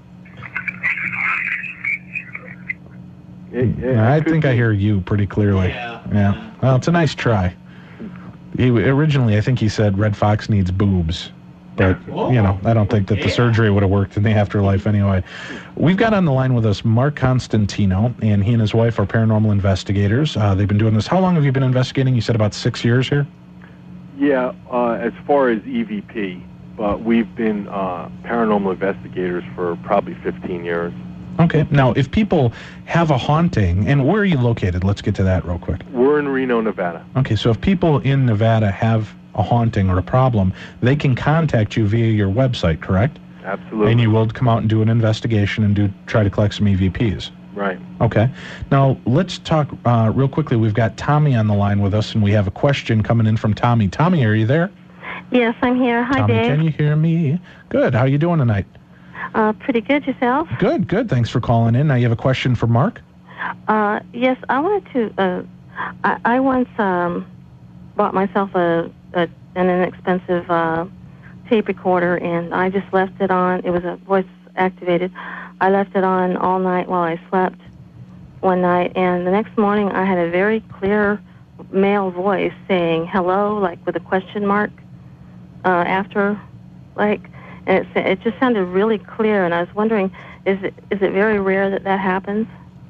[SPEAKER 2] I think I hear you pretty clearly. Yeah. Well, it's a nice try. Originally, I think he said Red Fox needs boobs. but, I don't think that the surgery would have worked in the afterlife anyway. We've got on the line with us Mark Constantino, and he and his wife are paranormal investigators. They've been doing this. How long have you been investigating? You said about 6 years here?
[SPEAKER 4] Yeah, as far as EVP, but we've been paranormal investigators for probably 15 years.
[SPEAKER 2] Okay. Now, if people have a haunting, and where are you located? Let's get to that real quick.
[SPEAKER 4] We're in Reno, Nevada.
[SPEAKER 2] Okay, so if people in Nevada have a haunting or a problem, they can contact you via your website, correct?
[SPEAKER 4] Absolutely.
[SPEAKER 2] And you will come out and do an investigation and try to collect some EVPs.
[SPEAKER 4] Right.
[SPEAKER 2] Okay. Now, let's talk real quickly. We've got Tommy on the line with us, and we have a question coming in from Tommy. Tommy, are you there?
[SPEAKER 14] Yes, I'm here. Hi,
[SPEAKER 2] Tommy,
[SPEAKER 14] Dave.
[SPEAKER 2] can you hear me? Good. How are you doing tonight?
[SPEAKER 14] Pretty good. Yourself?
[SPEAKER 2] Good, good. Thanks for calling in. Now, you have a question for Mark?
[SPEAKER 14] Yes, I wanted to... I once bought myself an inexpensive tape recorder, and I just left it on. It was a voice-activated. I left it on all night while I slept one night, and the next morning I had a very clear male voice saying hello, like with a question mark after, like... And it just sounded really clear, and I was wondering, is it very rare that happens?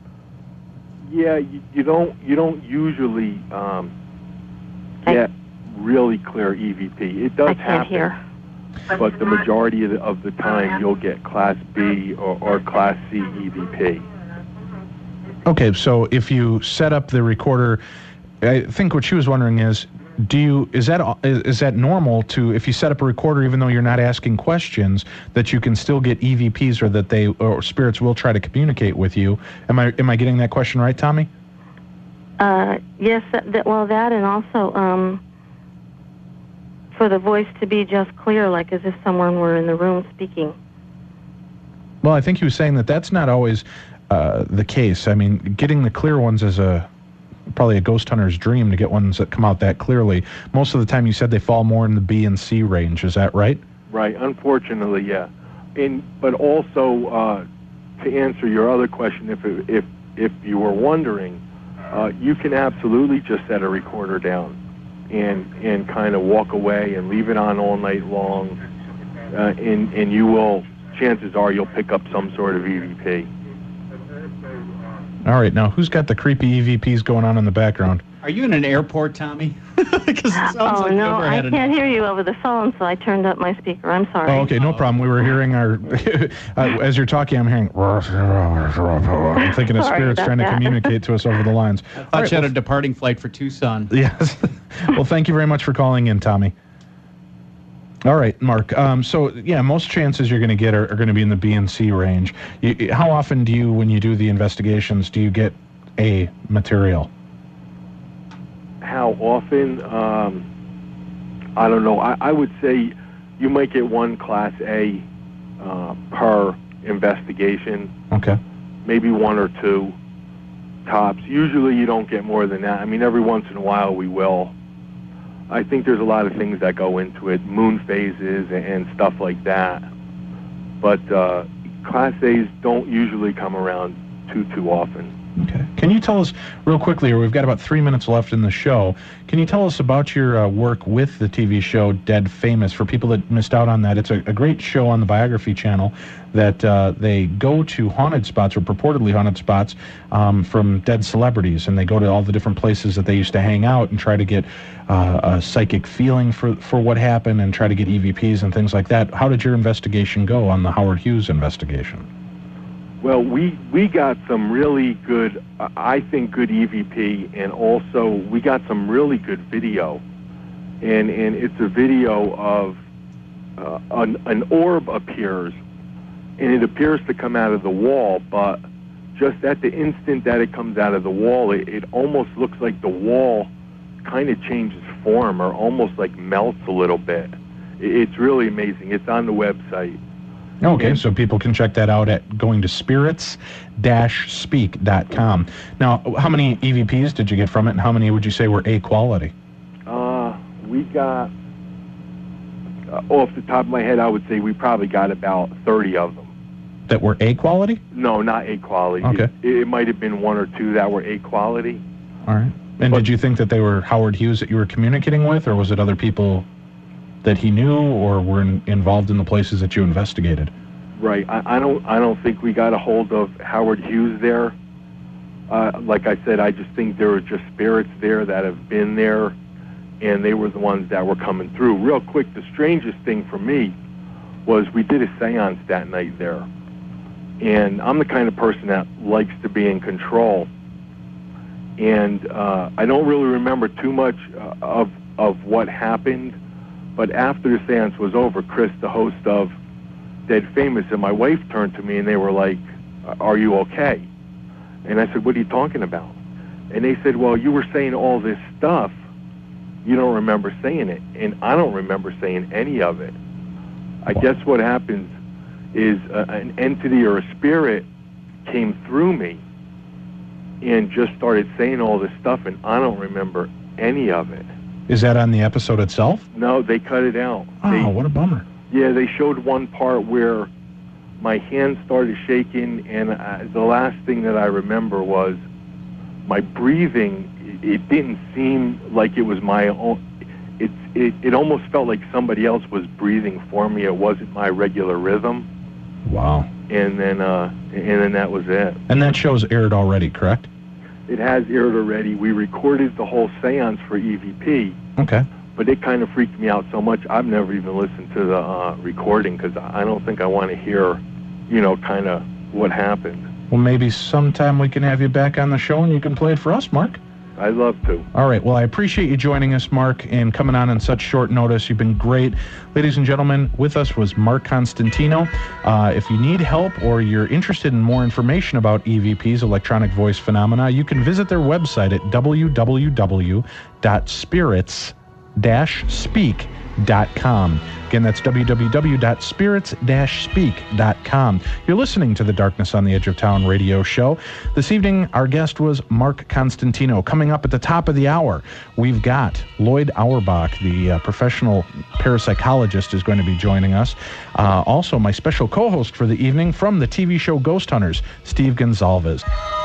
[SPEAKER 4] Yeah, you don't usually get really clear EVP. It does happen. I can't hear. But the majority of the time, you'll get Class B or Class C EVP.
[SPEAKER 2] Okay, so if you set up the recorder, I think what she was wondering is, is that normal to, if you set up a recorder even though you're not asking questions, that you can still get EVPs, or that spirits will try to communicate with you? Am I getting that question right, Tommy?
[SPEAKER 14] Yes, that, and also for the voice to be just clear, like as if someone were in the room speaking.
[SPEAKER 2] Well, I think he was saying that that's not always the case. I mean, getting the clear ones is probably a ghost hunter's dream, to get ones that come out that clearly. Most of the time, you said they fall more in the B and C range. Is that right?
[SPEAKER 4] Right. Unfortunately, yeah. But also, to answer your other question, if you were wondering, you can absolutely just set a recorder down and kind of walk away and leave it on all night long, and you will. Chances are you'll pick up some sort of EVP.
[SPEAKER 2] All right, now who's got the creepy EVPs going on in the background?
[SPEAKER 3] Are you in an airport, Tommy? Because it sounds like
[SPEAKER 14] no, I can't hear you over the phone, so I turned up my speaker. I'm sorry.
[SPEAKER 2] Oh, okay, no problem. We were hearing as you're talking, I'm hearing, I'm thinking of spirits trying to communicate to us over the lines.
[SPEAKER 3] I thought you had a departing flight for Tucson.
[SPEAKER 2] Yes. Well, thank you very much for calling in, Tommy. All right, Mark. So, yeah, most chances you're going to get are going to be in the B and C range. How often do you, when you do the investigations, do you get A material?
[SPEAKER 4] How often? I don't know. I would say you might get one Class A per investigation.
[SPEAKER 2] Okay.
[SPEAKER 4] Maybe one or two tops. Usually you don't get more than that. I mean, every once in a while we will. I think there's a lot of things that go into it, moon phases and stuff like that. But Class A's don't usually come around too often.
[SPEAKER 2] Okay. Can you tell us real quickly, or we've got about 3 minutes left in the show, can you tell us about your work with the TV show Dead Famous? For people that missed out on that, it's a great show on the Biography Channel that they go to haunted spots, or purportedly haunted spots, from dead celebrities, and they go to all the different places that they used to hang out and try to get a psychic feeling for what happened and try to get EVPs and things like that. How did your investigation go on the Howard Hughes investigation?
[SPEAKER 4] Well, we got some really good, I think, good EVP, and also we got some really good video. And it's a video of an orb appears, and it appears to come out of the wall, but just at the instant that it comes out of the wall, it almost looks like the wall kind of changes form, or almost like melts a little bit. It's really amazing. It's on the website.
[SPEAKER 2] Okay, so people can check that out at going to spirits-speak.com. Now, how many EVPs did you get from it, and how many would you say were A quality?
[SPEAKER 4] We got, off the top of my head, I would say we probably got about 30 of them.
[SPEAKER 2] That were A quality?
[SPEAKER 4] No, not A quality.
[SPEAKER 2] Okay.
[SPEAKER 4] It might have been one or two that were A quality.
[SPEAKER 2] All right. And did you think that they were Howard Hughes that you were communicating with, or was it other people? that he knew or were involved in the places that you investigated?
[SPEAKER 4] Right. I don't think we got a hold of Howard Hughes there. Like I said, I just think there were just spirits there that have been there, and they were the ones that were coming through. Real quick, the strangest thing for me was we did a seance that night there. And I'm the kind of person that likes to be in control. And I don't really remember too much of what happened. But after the seance was over, Chris, the host of Dead Famous, and my wife turned to me and they were like, "Are you okay?" And I said, "What are you talking about?" And they said, "Well, you were saying all this stuff. You don't remember saying it." And I don't remember saying any of it. I guess what happens is an entity or a spirit came through me and just started saying all this stuff, and I don't remember any of it.
[SPEAKER 2] Is that on the episode itself?
[SPEAKER 4] No, they cut it out.
[SPEAKER 2] Oh, what a bummer.
[SPEAKER 4] Yeah, they showed one part where my hands started shaking, and the last thing that I remember was my breathing. It didn't seem like it was my own. It almost felt like somebody else was breathing for me. It wasn't my regular rhythm.
[SPEAKER 2] Wow.
[SPEAKER 4] And then that was it.
[SPEAKER 2] And that show's aired already, correct?
[SPEAKER 4] It has aired already. We recorded the whole seance for EVP.
[SPEAKER 2] Okay.
[SPEAKER 4] But it kind of freaked me out so much, I've never even listened to the recording because I don't think I want to hear, kind of what happened.
[SPEAKER 2] Well, maybe sometime we can have you back on the show and you can play it for us, Mark.
[SPEAKER 4] I'd love to.
[SPEAKER 2] All right. Well, I appreciate you joining us, Mark, and coming on such short notice. You've been great. Ladies and gentlemen, with us was Mark Constantino. If you need help or you're interested in more information about EVP's electronic voice phenomena, you can visit their website at www.spirits-speak.com. Again, that's www.spirits-speak.com. You're listening to the Darkness on the Edge of Town radio show. This evening, our guest was Mark Constantino. Coming up at the top of the hour, we've got Lloyd Auerbach, the professional parapsychologist, is going to be joining us. Also, my special co-host for the evening from the TV show Ghost Hunters, Steve Gonzalez.